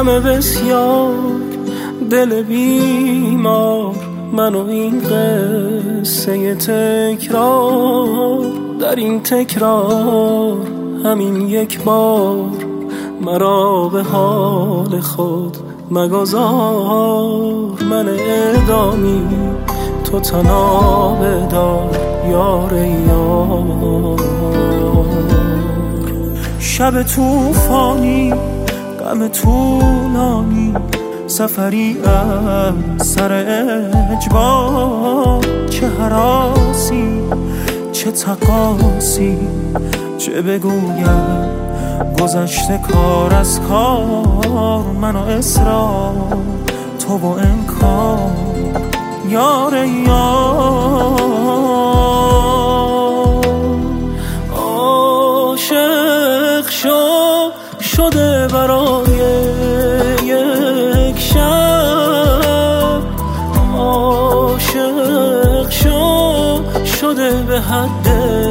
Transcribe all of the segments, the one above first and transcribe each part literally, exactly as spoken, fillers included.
غم بسیار دل بیمار، من و این قصه تکرار. در این تکرار همین یک بار مرا به حال خود مگذار. من اعدامی تو تنها بدار یار یار. شب توفانی غم طولانی، سفری از سر اجبار. چه هراسی چه تقاسی، چه بگویم گذشته کار از کار. من و اصرار تو و انکار یار یار. عاشق شو شده برای یک شب، عاشق شو شده به حد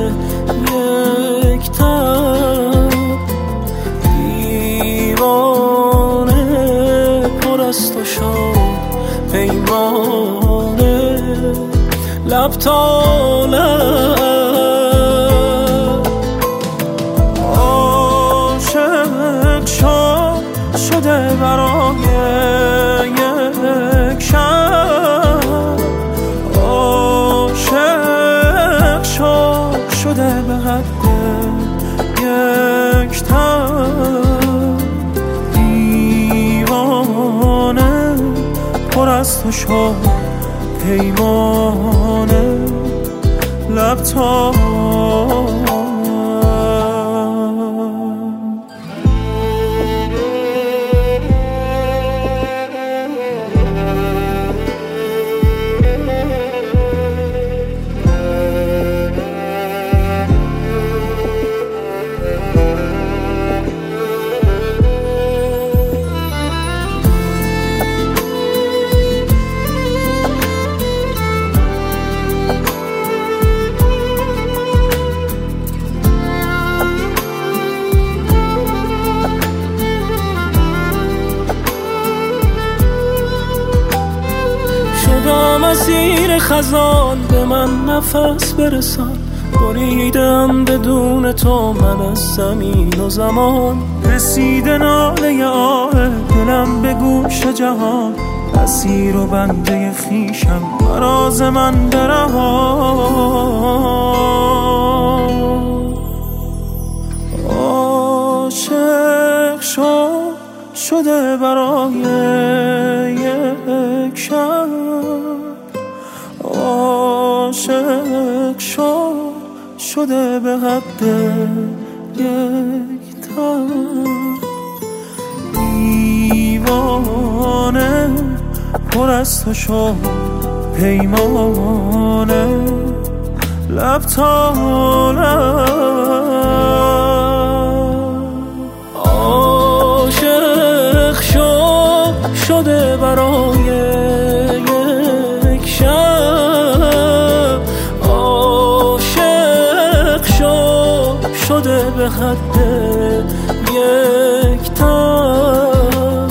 یک تب. دیوانه پر است و شد پیمانه لب تا لب. عاشق شو شده برای یک شب، عاشق شو شده به حد یک تب. دیوانه پر است و شد پیمانه لب تا مسیر خزان به من نفس برسان. بریدم بدون تو من از زمین و زمان. رسیده ناله آه دلم به گوش جهان. اسیر و بنده خیشم مراز من برهان. عاشق شو شده برای یک شب، عاشق شو شده به حد یک تب. دیوانه پر است و شد پیمانه لب تا لب. عاشق شو شده برای یک شب، عاشق شو شده به حد یک تب.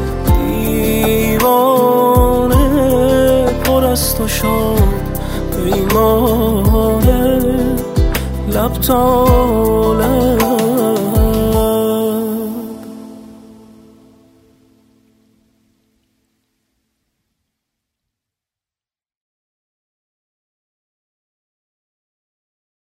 دیوانه پر است و شد پیمانه لب تا لب.